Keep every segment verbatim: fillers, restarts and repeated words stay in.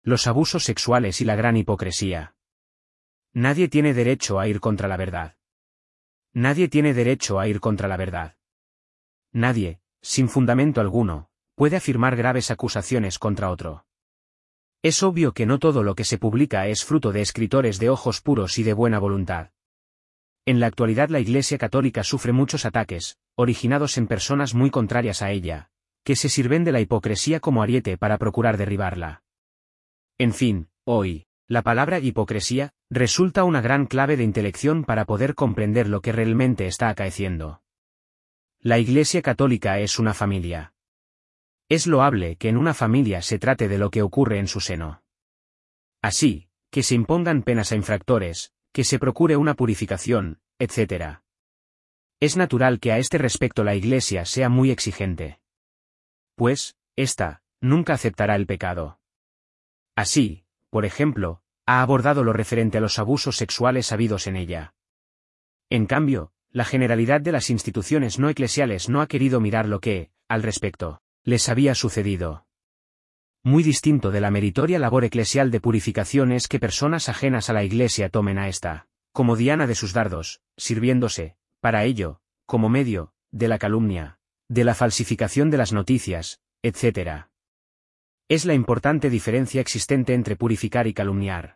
Los abusos sexuales y la gran hipocresía. Nadie tiene derecho a ir contra la verdad. Nadie tiene derecho a ir contra la verdad. Nadie, sin fundamento alguno, puede afirmar graves acusaciones contra otro. Es obvio que no todo lo que se publica es fruto de escritores de ojos puros y de buena voluntad. En la actualidad la Iglesia Católica sufre muchos ataques, originados en personas muy contrarias a ella, que se sirven de la hipocresía como ariete para procurar derribarla. En fin, hoy, la palabra hipocresía resulta una gran clave de intelección para poder comprender lo que realmente está acaeciendo. La Iglesia Católica es una familia. Es loable que en una familia se trate de lo que ocurre en su seno. Así, que se impongan penas a infractores, que se procure una purificación, etcétera. Es natural que a este respecto la Iglesia sea muy exigente. Pues, ésta, nunca aceptará el pecado. Así, por ejemplo, ha abordado lo referente a los abusos sexuales habidos en ella. En cambio, la generalidad de las instituciones no eclesiales no ha querido mirar lo que, al respecto, les había sucedido. Muy distinto de la meritoria labor eclesial de purificación es que personas ajenas a la Iglesia tomen a esta, como diana de sus dardos, sirviéndose, para ello, como medio, de la calumnia, de la falsificación de las noticias, etcétera. Es la importante diferencia existente entre purificar y calumniar.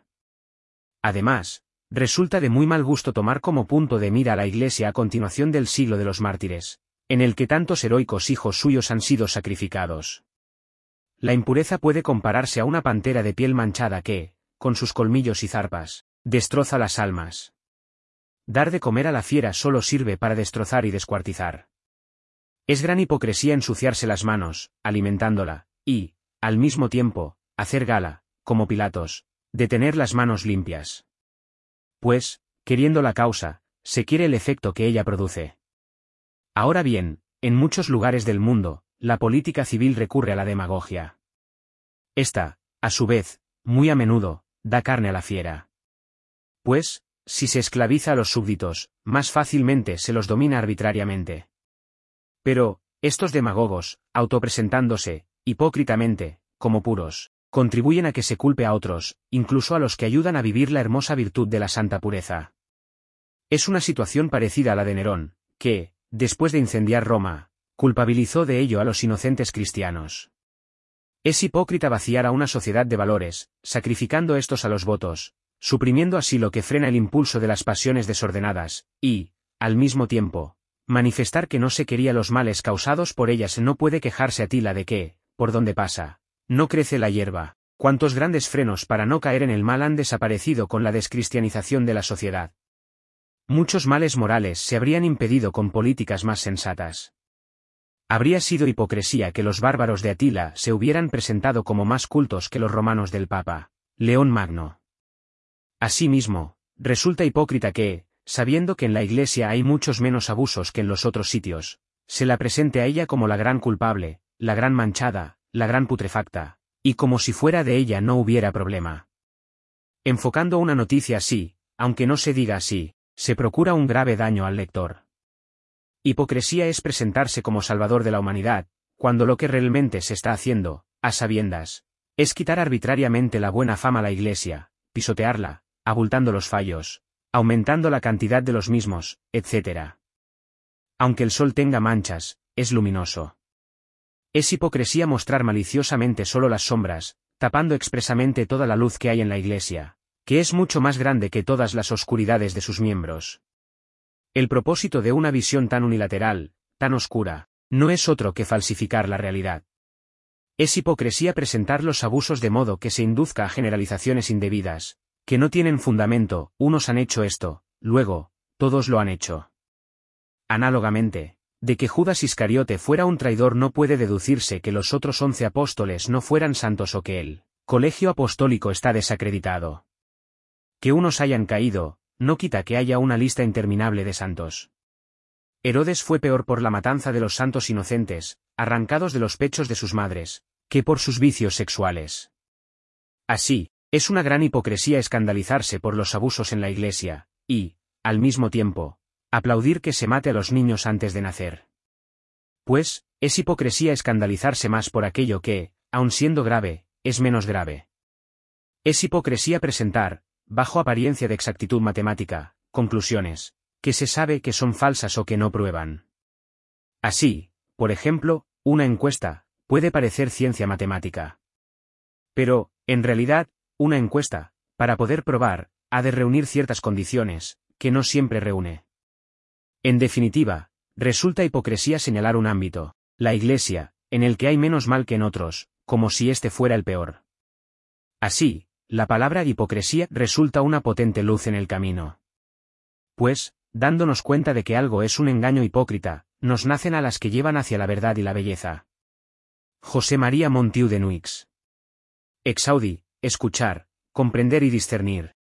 Además, resulta de muy mal gusto tomar como punto de mira a la Iglesia a continuación del siglo de los mártires, en el que tantos heroicos hijos suyos han sido sacrificados. La impureza puede compararse a una pantera de piel manchada que, con sus colmillos y zarpas, destroza las almas. Dar de comer a la fiera solo sirve para destrozar y descuartizar. Es gran hipocresía ensuciarse las manos, alimentándola, y, al mismo tiempo, hacer gala, como Pilatos, de tener las manos limpias. Pues, queriendo la causa, se quiere el efecto que ella produce. Ahora bien, en muchos lugares del mundo, la política civil recurre a la demagogia. Esta, a su vez, muy a menudo, da carne a la fiera. Pues, si se esclaviza a los súbditos, más fácilmente se los domina arbitrariamente. Pero, estos demagogos, autopresentándose, hipócritamente, como puros, contribuyen a que se culpe a otros, incluso a los que ayudan a vivir la hermosa virtud de la santa pureza. Es una situación parecida a la de Nerón, que, después de incendiar Roma, culpabilizó de ello a los inocentes cristianos. Es hipócrita vaciar a una sociedad de valores, sacrificando estos a los votos, suprimiendo así lo que frena el impulso de las pasiones desordenadas, y, al mismo tiempo, manifestar que no se quería los males causados por ellas. No puede quejarse Atila de que, por donde pasa, no crece la hierba. Cuántos grandes frenos para no caer en el mal han desaparecido con la descristianización de la sociedad. Muchos males morales se habrían impedido con políticas más sensatas. Habría sido hipocresía que los bárbaros de Atila se hubieran presentado como más cultos que los romanos del Papa León Magno. Asimismo, resulta hipócrita que, sabiendo que en la Iglesia hay muchos menos abusos que en los otros sitios, se la presente a ella como la gran culpable, la gran manchada, la gran putrefacta, y como si fuera de ella no hubiera problema. Enfocando una noticia así, aunque no se diga así, se procura un grave daño al lector. Hipocresía es presentarse como salvador de la humanidad, cuando lo que realmente se está haciendo, a sabiendas, es quitar arbitrariamente la buena fama a la Iglesia, pisotearla, abultando los fallos, aumentando la cantidad de los mismos, etcétera. Aunque el sol tenga manchas, es luminoso. Es hipocresía mostrar maliciosamente solo las sombras, tapando expresamente toda la luz que hay en la Iglesia, que es mucho más grande que todas las oscuridades de sus miembros. El propósito de una visión tan unilateral, tan oscura, no es otro que falsificar la realidad. Es hipocresía presentar los abusos de modo que se induzca a generalizaciones indebidas, que no tienen fundamento. Unos han hecho esto, luego, todos lo han hecho. Análogamente, de que Judas Iscariote fuera un traidor no puede deducirse que los otros once apóstoles no fueran santos o que el colegio apostólico está desacreditado. Que unos hayan caído, no quita que haya una lista interminable de santos. Herodes fue peor por la matanza de los santos inocentes, arrancados de los pechos de sus madres, que por sus vicios sexuales. Así, es una gran hipocresía escandalizarse por los abusos en la Iglesia, y, al mismo tiempo, aplaudir que se mate a los niños antes de nacer. Pues, es hipocresía escandalizarse más por aquello que, aun siendo grave, es menos grave. Es hipocresía presentar, bajo apariencia de exactitud matemática, conclusiones, que se sabe que son falsas o que no prueban. Así, por ejemplo, una encuesta, puede parecer ciencia matemática. Pero, en realidad, una encuesta, para poder probar, ha de reunir ciertas condiciones, que no siempre reúne. En definitiva, resulta hipocresía señalar un ámbito, la Iglesia, en el que hay menos mal que en otros, como si este fuera el peor. Así, la palabra hipocresía resulta una potente luz en el camino. Pues, dándonos cuenta de que algo es un engaño hipócrita, nos nacen a las que llevan hacia la verdad y la belleza. José María Montiu de Nuix. Exaudi, escuchar, comprender y discernir.